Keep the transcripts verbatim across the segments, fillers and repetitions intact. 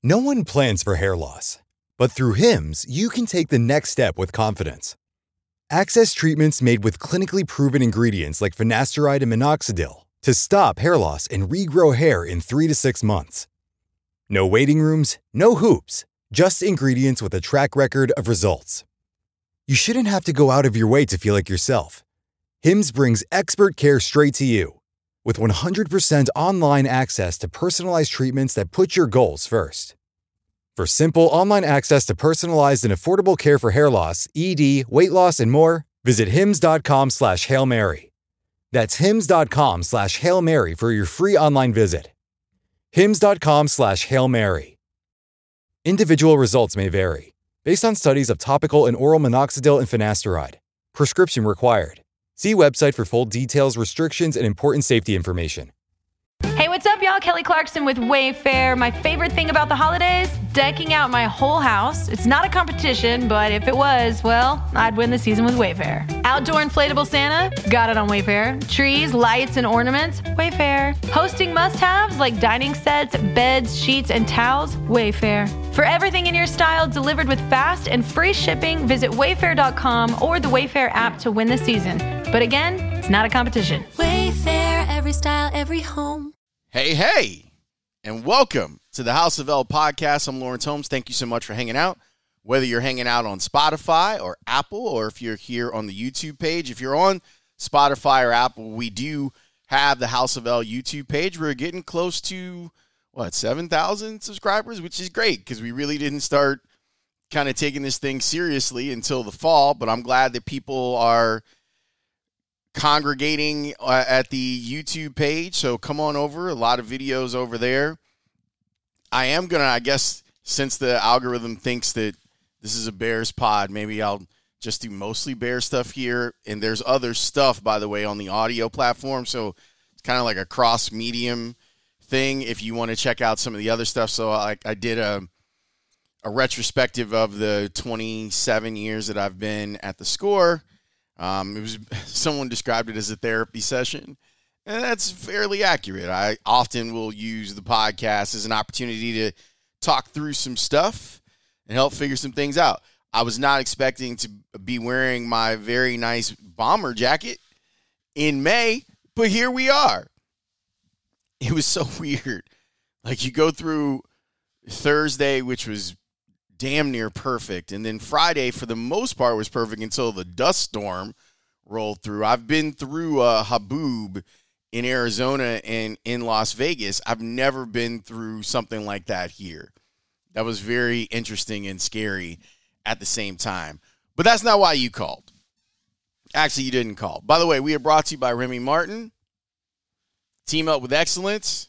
No one plans for hair loss, but through Hims, you can take the next step with confidence. Access treatments made with clinically proven ingredients like finasteride and minoxidil to stop hair loss and regrow hair in three to six months. No waiting rooms, no hoops, just ingredients with a track record of results. You shouldn't have to go out of your way to feel like yourself. Hims brings expert care straight to you. With one hundred percent online access to personalized treatments that put your goals first. For simple online access to personalized and affordable care for hair loss, E D, weight loss, and more, visit hims.com slash Hail Mary. That's hims.com slash Hail Mary for your free online visit. hims.com slash Hail Mary. Individual results may vary, based on studies of topical and oral minoxidil and finasteride. Prescription required. See website for full details, restrictions, and important safety information. Hey, what's up, y'all? Kelly Clarkson with Wayfair. My favorite thing about the holidays? Decking out my whole house. It's not a competition, but if it was, well, I'd win the season with Wayfair. Outdoor inflatable Santa? Got it on Wayfair. Trees, lights, and ornaments? Wayfair. Hosting must-haves like dining sets, beds, sheets, and towels? Wayfair. For everything in your style delivered with fast and free shipping, visit wayfair dot com or the Wayfair app to win the season. But again, it's not a competition. Wayfair, every style, every home. Hey, hey, and welcome to the House of L podcast. I'm Lawrence Holmes. Thank you so much for hanging out. Whether you're hanging out on Spotify or Apple, or if you're here on the YouTube page. If you're on Spotify or Apple, we do have the House of L YouTube page. We're getting close to, what, seven thousand subscribers, which is great because we really didn't start kind of taking this thing seriously until the fall. But I'm glad that people are congregating uh, at the YouTube page, so come on over. A lot of videos over there. I am gonna, I guess, since the algorithm thinks that this is a Bears pod, maybe I'll just do mostly Bear stuff here. And there's other stuff, by the way, on the audio platform, so it's kind of like a cross medium thing if you want to check out some of the other stuff. So I, I did a a retrospective of the twenty-seven years that I've been at the Score. Um, it was someone described it as a therapy session, and that's fairly accurate. I often will use the podcast as an opportunity to talk through some stuff and help figure some things out. I was not expecting to be wearing my very nice bomber jacket in May, but here we are. It was so weird. Like, you go through Thursday, which was damn near perfect, and then Friday for the most part was perfect until the dust storm rolled through. I've been through uh, Haboob in Arizona and in Las Vegas. I've never been through something like that here. That was very interesting and scary at the same time. But that's not why you called. Actually, you didn't call. By the way, we are brought to you by Remy Martin. Team up with excellence.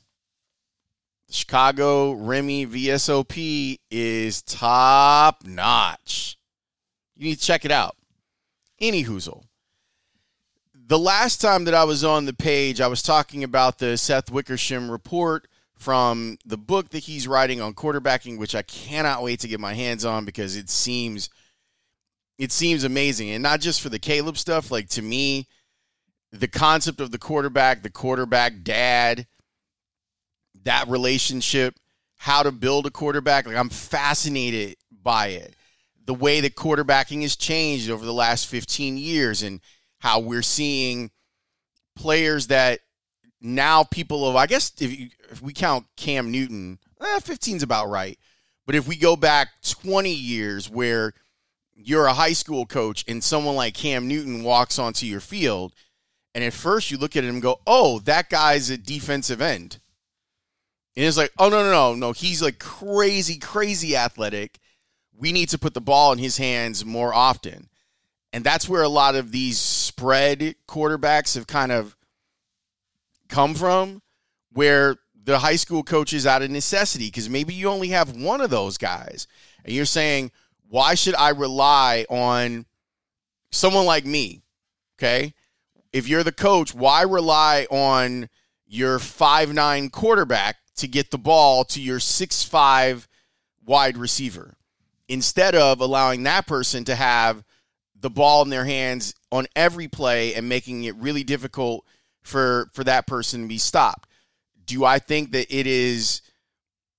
Chicago Remy V S O P is top notch. You need to check it out. Any hoozle. The last time that I was on the page, I was talking about the Seth Wickersham report from the book that he's writing on quarterbacking, which I cannot wait to get my hands on because it seems it seems amazing. And not just for the Caleb stuff. Like, to me, the concept of the quarterback, the quarterback dad, that relationship, how to build a quarterback. Like, I'm fascinated by it. The way that quarterbacking has changed over the last fifteen years and how we're seeing players that now people of, I guess if, you, if we count Cam Newton, eh, fifteen's about right. But if we go back twenty years where you're a high school coach and someone like Cam Newton walks onto your field, and at first you look at him and go, oh, that guy's a defensive end. And it's like, oh, no, no, no, no. He's like crazy, crazy athletic. We need to put the ball in his hands more often. And that's where a lot of these spread quarterbacks have kind of come from, where the high school coach is out of necessity because maybe you only have one of those guys. And you're saying, why should I rely on someone like me? Okay? If you're the coach, why rely on your five nine quarterback to get the ball to your six five wide receiver instead of allowing that person to have the ball in their hands on every play and making it really difficult for, for that person to be stopped? Do I think that it is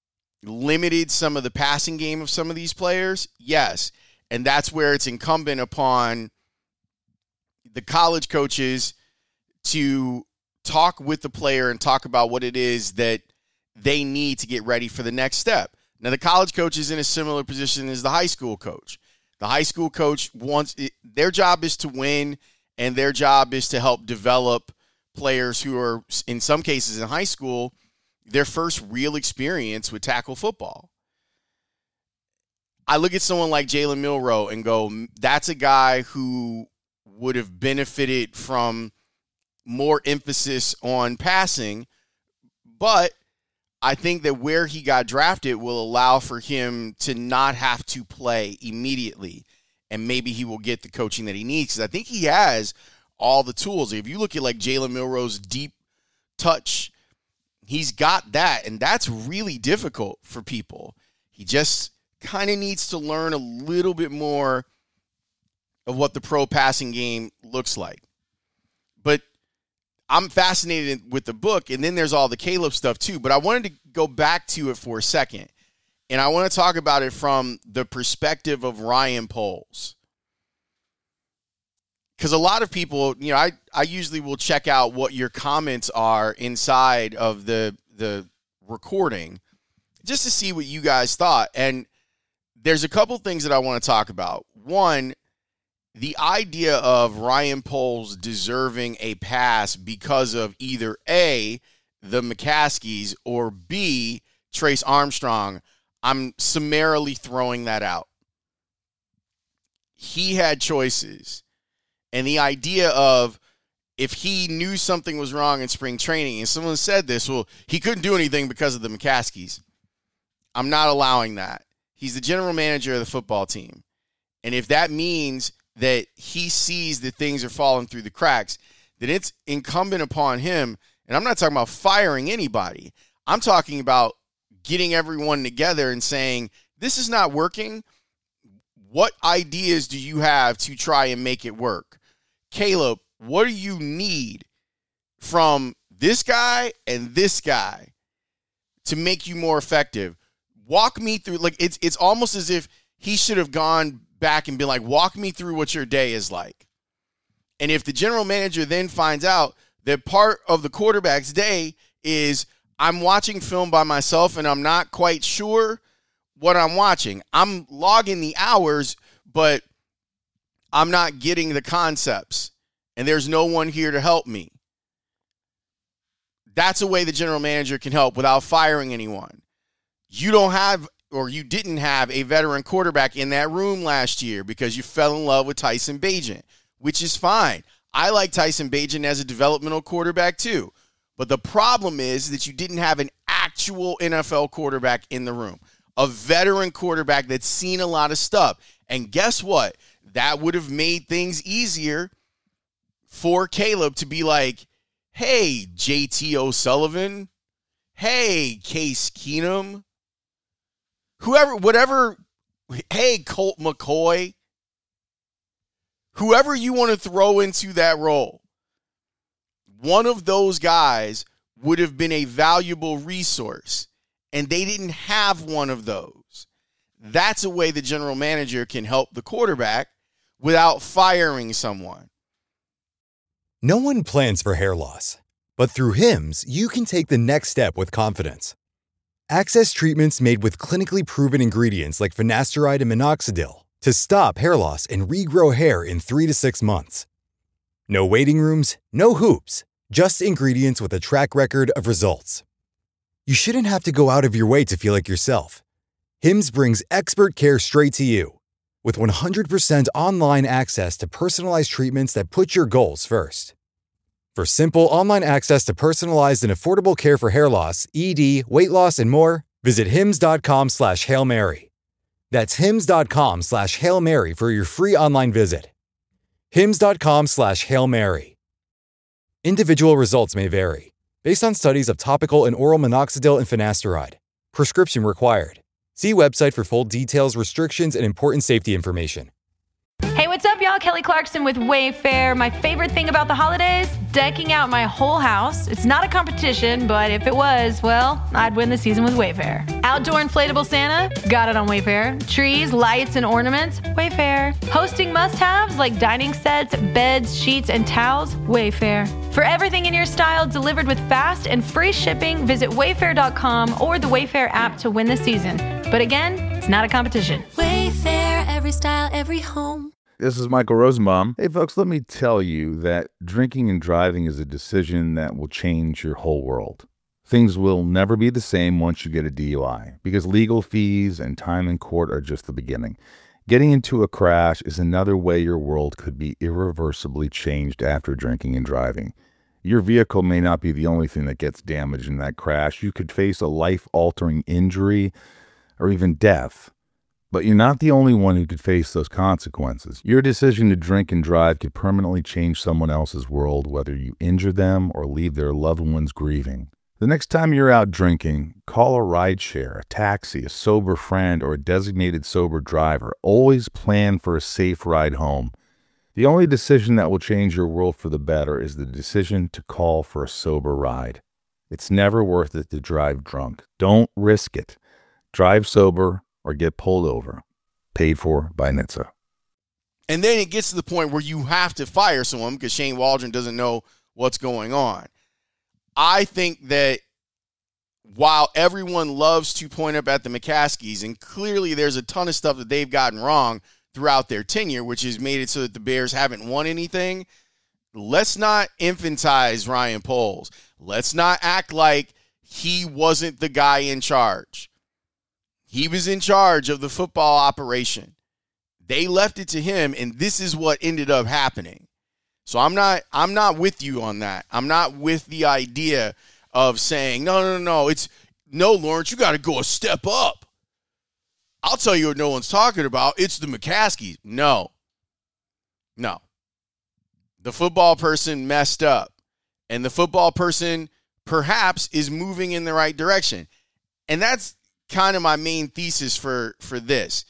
limited some of the passing game of some of these players? Yes. And that's where it's incumbent upon the college coaches to talk with the player and talk about what it is that they need to get ready for the next step. Now, the college coach is in a similar position as the high school coach. The high school coach wants their job is to win, and their job is to help develop players who are, in some cases in high school, their first real experience with tackle football. I look at someone like Jalen Milroe and go, that's a guy who would have benefited from more emphasis on passing, but I think that where he got drafted will allow for him to not have to play immediately, and maybe he will get the coaching that he needs, because I think he has all the tools. If you look at like Jalen Milroe's deep touch, he's got that, and that's really difficult for people. He just kind of needs to learn a little bit more of what the pro passing game looks like. But I'm fascinated with the book, and then there's all the Caleb stuff too. But I wanted to go back to it for a second, and I want to talk about it from the perspective of Ryan Poles. Because a lot of people, you know, I, I usually will check out what your comments are inside of the the recording just to see what you guys thought. And there's a couple things that I want to talk about. One, the idea of Ryan Poles deserving a pass because of either A, the McCaskies, or B, Trace Armstrong. I'm summarily throwing that out. He had choices. And the idea of if he knew something was wrong in spring training, and someone said this, well, he couldn't do anything because of the McCaskies. I'm not allowing that. He's the general manager of the football team. And if that means that he sees that things are falling through the cracks, then it's incumbent upon him. And I'm not talking about firing anybody. I'm talking about getting everyone together and saying, this is not working. What ideas do you have to try and make it work? Caleb, what do you need from this guy and this guy to make you more effective? Walk me through, like, it's it's almost as if he should have gone back and been like, walk me through what your day is like. And if the general manager then finds out that part of the quarterback's day is I'm watching film by myself and I'm not quite sure what I'm watching. I'm logging the hours, but I'm not getting the concepts, and there's no one here to help me. That's a way the general manager can help without firing anyone. You don't have, or you didn't have, a veteran quarterback in that room last year because you fell in love with Tyson Bagent, which is fine. I like Tyson Bagent as a developmental quarterback too. But the problem is that you didn't have an actual N F L quarterback in the room, a veteran quarterback that's seen a lot of stuff. And guess what? That would have made things easier for Caleb to be like, hey, J T O'Sullivan, hey, Case Keenum, whoever, whatever, hey, Colt McCoy, whoever you want to throw into that role, one of those guys would have been a valuable resource, and they didn't have one of those. That's a way the general manager can help the quarterback without firing someone. No one plans for hair loss, but through Hims, you can take the next step with confidence. Access treatments made with clinically proven ingredients like finasteride and minoxidil to stop hair loss and regrow hair in three to six months. No waiting rooms, no hoops, just ingredients with a track record of results. You shouldn't have to go out of your way to feel like yourself. Hims brings expert care straight to you. With one hundred percent online access to personalized treatments that put your goals first. For simple online access to personalized and affordable care for hair loss, E D, weight loss, and more, visit hims.com slash Hail Mary. That's hims.com slash Hail Mary for your free online visit. hims.com slash Hail Mary. Individual results may vary, based on studies of topical and oral minoxidil and finasteride. Prescription required. See website for full details, restrictions, and important safety information. Hey, what's up, y'all? y'all? Kelly Clarkson with Wayfair. My favorite thing about the holidays? Decking out my whole house. It's not a competition, but if it was, well, I'd win the season with Wayfair. Outdoor inflatable Santa? Got it on Wayfair. Trees, lights, and ornaments? Wayfair. Hosting must-haves like dining sets, beds, sheets, and towels? Wayfair. For everything in your style delivered with fast and free shipping, visit wayfair dot com or the Wayfair app to win the season. But again, it's not a competition. Wayfair, every style, every home. This is Michael Rosenbaum. Hey, folks, let me tell you that drinking and driving is a decision that will change your whole world. Things will never be the same once you get a D U I, because legal fees and time in court are just the beginning. Getting into a crash is another way your world could be irreversibly changed after drinking and driving. Your vehicle may not be the only thing that gets damaged in that crash. You could face a life-altering injury or even death. But you're not the only one who could face those consequences. Your decision to drink and drive could permanently change someone else's world, whether you injure them or leave their loved ones grieving. The next time you're out drinking, call a rideshare, a taxi, a sober friend, or a designated sober driver. Always plan for a safe ride home. The only decision that will change your world for the better is the decision to call for a sober ride. It's never worth it to drive drunk. Don't risk it. Drive sober or get pulled over. Paid for by N H T S A. And then it gets to the point where you have to fire someone because Shane Waldron doesn't know what's going on. I think that while everyone loves to point up at the McCaskies, and clearly there's a ton of stuff that they've gotten wrong throughout their tenure, which has made it so that the Bears haven't won anything, let's not infantize Ryan Poles. Let's not act like he wasn't the guy in charge. He was in charge of the football operation. They left it to him, and this is what ended up happening. So I'm not I'm not with you on that. I'm not with the idea of saying, no, no, no, no. It's no, Lawrence, you got to go a step up. I'll tell you what no one's talking about. It's the McCaskies. No. No. The football person messed up. And the football person perhaps is moving in the right direction. And that's kind of my main thesis for, for this.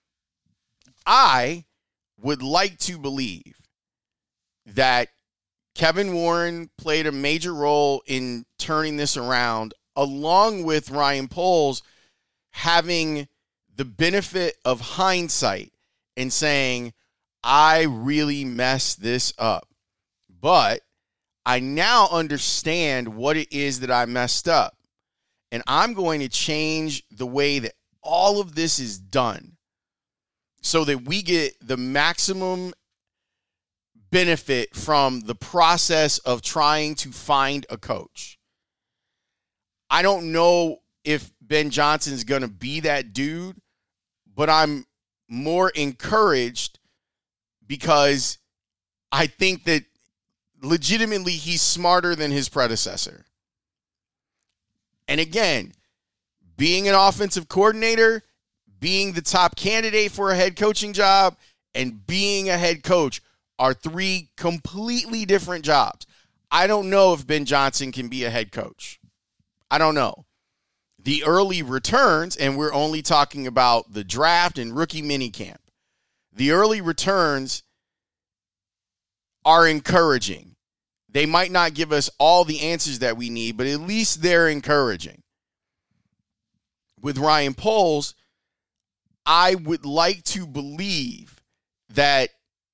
I would like to believe that Kevin Warren played a major role in turning this around, along with Ryan Poles having the benefit of hindsight and saying, I really messed this up. But I now understand what it is that I messed up. And I'm going to change the way that all of this is done so that we get the maximum benefit from the process of trying to find a coach. I don't know if Ben Johnson's going to be that dude, but I'm more encouraged because I think that legitimately he's smarter than his predecessor. And again, being an offensive coordinator, being the top candidate for a head coaching job, and being a head coach are three completely different jobs. I don't know if Ben Johnson can be a head coach. I don't know. The early returns, and we're only talking about the draft and rookie minicamp, the early returns are encouraging. They might not give us all the answers that we need, but at least they're encouraging. With Ryan Poles, I would like to believe that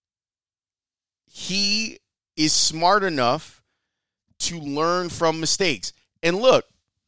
he is smart enough to learn from mistakes. And look,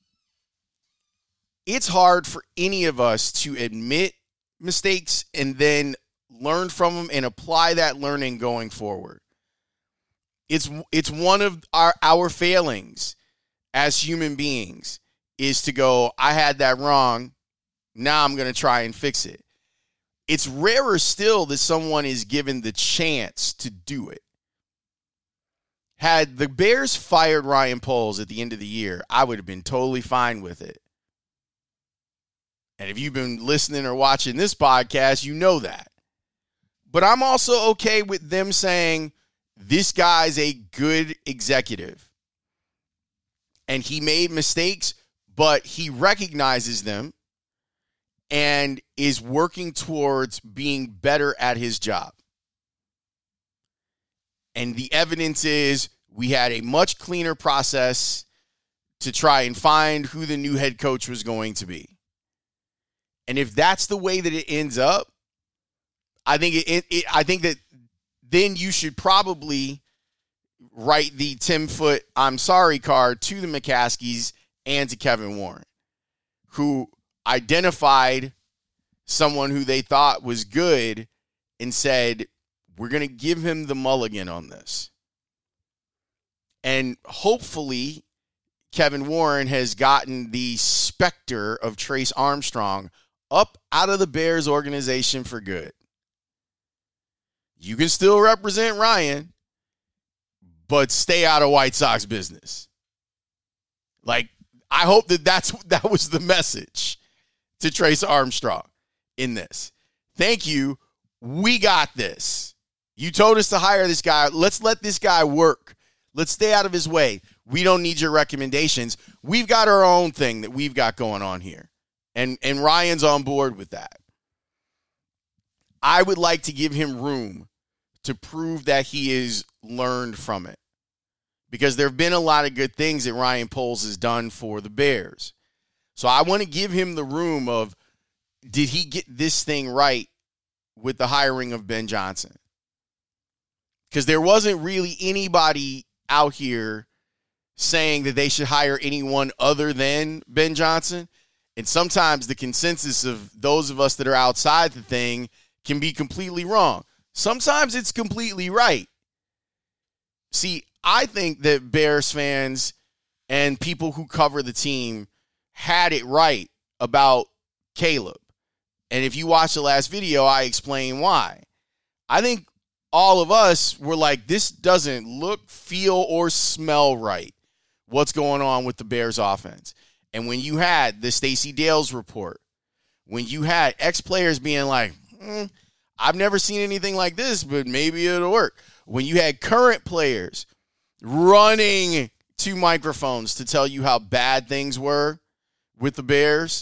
it's hard for any of us to admit mistakes and then learn from them and apply that learning going forward. It's it's one of our, our failings as human beings is to go, I had that wrong, now I'm going to try and fix it. It's rarer still that someone is given the chance to do it. Had the Bears fired Ryan Poles at the end of the year, I would have been totally fine with it. And if you've been listening or watching this podcast, you know that. But I'm also okay with them saying, this guy's a good executive. And he made mistakes, but he recognizes them and is working towards being better at his job. And the evidence is we had a much cleaner process to try and find who the new head coach was going to be. And if that's the way that it ends up, I think it, it, it I think that then you should probably write the Tim Foote I'm sorry card to the McCaskies and to Kevin Warren, who identified someone who they thought was good and said, we're going to give him the mulligan on this. And hopefully Kevin Warren has gotten the specter of Trace Armstrong up out of the Bears organization for good. You can still represent Ryan, but stay out of White Sox business. Like, I hope that that's, that was the message to Trace Armstrong in this. Thank you. We got this. You told us to hire this guy. Let's let this guy work. Let's stay out of his way. We don't need your recommendations. We've got our own thing that we've got going on here. And, and Ryan's on board with that. I would like to give him room to prove that he has learned from it. Because there have been a lot of good things that Ryan Poles has done for the Bears. So I want to give him the room of, did he get this thing right with the hiring of Ben Johnson? Because there wasn't really anybody out here saying that they should hire anyone other than Ben Johnson. And sometimes the consensus of those of us that are outside the thing can be completely wrong. Sometimes it's completely right. See, I think that Bears fans and people who cover the team had it right about Caleb. And if you watch the last video, I explain why. I think all of us were like, this doesn't look, feel, or smell right, what's going on with the Bears offense. And when you had the Stacey Dales report, when you had ex-players being like, hmm, I've never seen anything like this, but maybe it'll work. When you had current players running to microphones to tell you how bad things were with the Bears,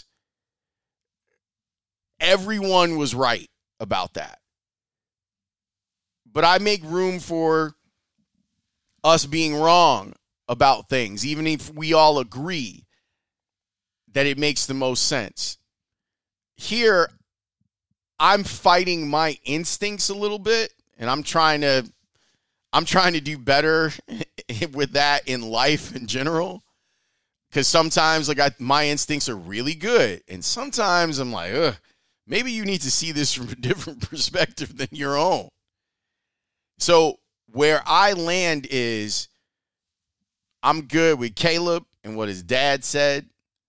everyone was right about that. But I make room for us being wrong about things, even if we all agree that it makes the most sense. Here, I'm fighting my instincts a little bit, and I'm trying to I'm trying to do better with that in life in general. Because sometimes, like, I, my instincts are really good, and sometimes I'm like, ugh, maybe you need to see this from a different perspective than your own. So where I land is I'm good with Caleb and what his dad said.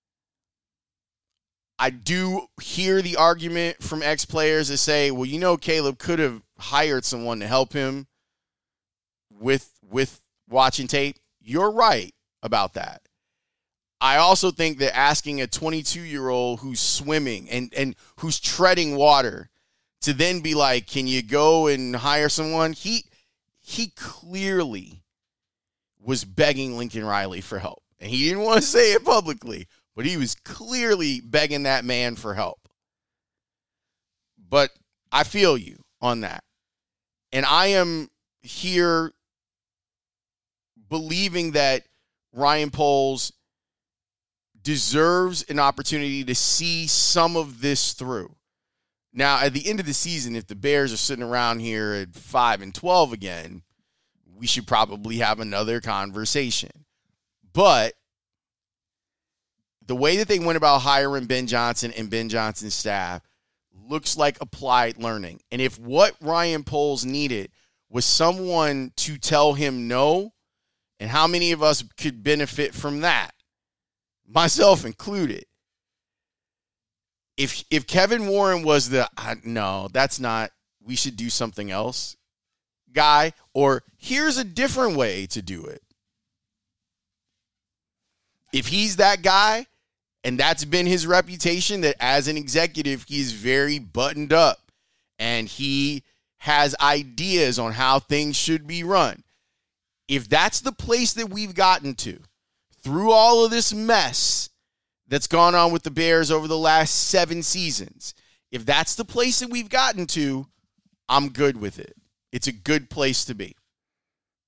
I do hear the argument from ex-players that say, well, you know, Caleb could have hired someone to help him with, with watching tape. You're right about that. I also think that asking a twenty-two-year-old who's swimming and, and who's treading water to then be like, can you go and hire someone? He he clearly was begging Lincoln Riley for help. And he didn't want to say it publicly, but he was clearly begging that man for help. But I feel you on that. And I am here believing that Ryan Poles deserves an opportunity to see some of this through. Now, at the end of the season, if the Bears are sitting around here at five and twelve again, we should probably have another conversation. But the way that they went about hiring Ben Johnson and Ben Johnson's staff looks like applied learning. And if what Ryan Poles needed was someone to tell him no, and how many of us could benefit from that, myself included. If if Kevin Warren was the, uh, no, that's not, we should do something else guy, or here's a different way to do it. If he's that guy, and that's been his reputation, that as an executive, he's very buttoned up and he has ideas on how things should be run. If that's the place that we've gotten to through all of this mess that's gone on with the Bears over the last seven seasons, if that's the place that we've gotten to, I'm good with it. It's a good place to be.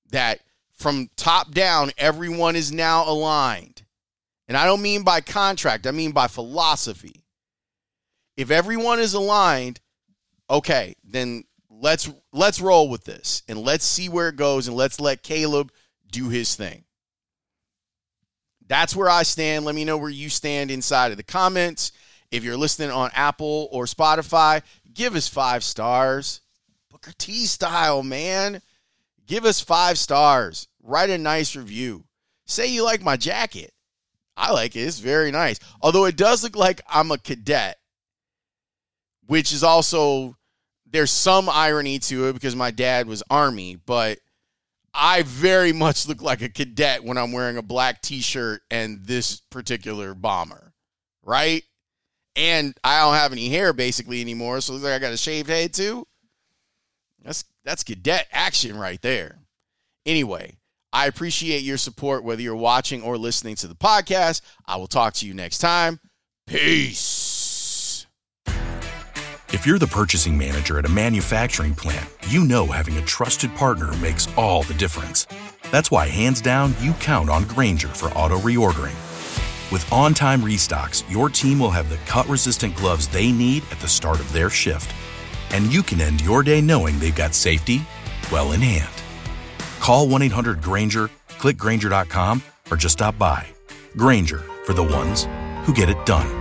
that from top down, everyone is now aligned. And I don't mean by contract, I mean by philosophy. If everyone is aligned, okay, then let's let's roll with this and let's see where it goes and let's let Caleb do his thing. That's where I stand. Let me know where you stand inside of the comments. If you're listening on Apple or Spotify, give us five stars. Booker T style, man. Give us five stars. Write a nice review. Say you like my jacket. I like it. It's very nice. Although it does look like I'm a cadet, which is also, there's some irony to it because my dad was Army, but I very much look like a cadet when I'm wearing a black t-shirt and this particular bomber, right? And I don't have any hair basically anymore, so it looks like I got a shaved head too. That's that's cadet action right there. Anyway, I appreciate your support whether you're watching or listening to the podcast. I will talk to you next time. Peace. If you're the purchasing manager at a manufacturing plant, you know having a trusted partner makes all the difference. That's why, hands down, you count on Grainger for auto reordering. With on-time restocks, your team will have the cut-resistant gloves they need at the start of their shift. And you can end your day knowing they've got safety well in hand. Call one eight hundred Grainger, click Grainger dot com, or just stop by. Grainger, for the ones who get it done.